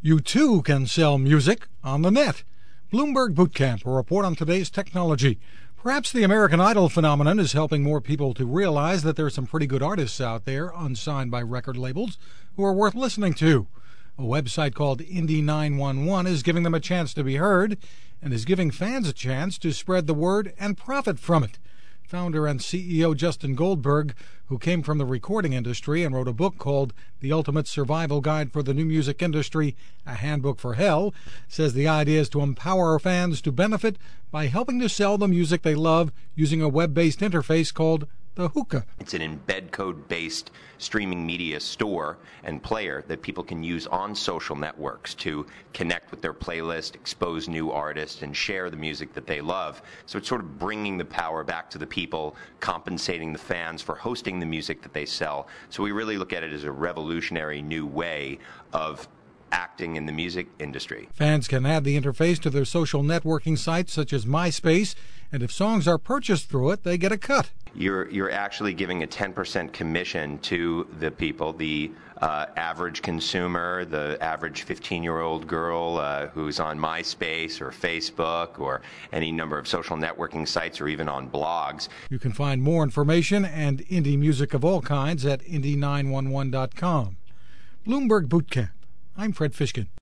You too can sell music on the net. Bloomberg Bootcamp, a report on today's technology. Perhaps the American Idol phenomenon is helping more people to realize that there are some pretty good artists out there, unsigned by record labels, who are worth listening to. A website called Indie 911 is giving them a chance to be heard and is giving fans a chance to spread the word and profit from it. Founder and CEO Justin Goldberg, who came from the recording industry and wrote a book called The Ultimate Survival Guide for the New Music Industry, A Handbook for Hell, says the idea is to empower fans to benefit by helping to sell the music they love using a web-based interface called the Hookah. It's an embed code-based streaming media store and player that people can use on social networks to connect with their playlist, expose new artists, and share the music that they love. So it's sort of bringing the power back to the people, compensating the fans for hosting the music that they sell. So we really look at it as a revolutionary new way of acting in the music industry. Fans can add the interface to their social networking sites such as MySpace, and if songs are purchased through it, they get a cut. You're actually giving a 10% commission to the people, the average consumer, the average 15-year-old girl who's on MySpace or Facebook or any number of social networking sites or even on blogs. You can find more information and indie music of all kinds at indie911.com. Bloomberg Bootcamp. I'm Fred Fishkin.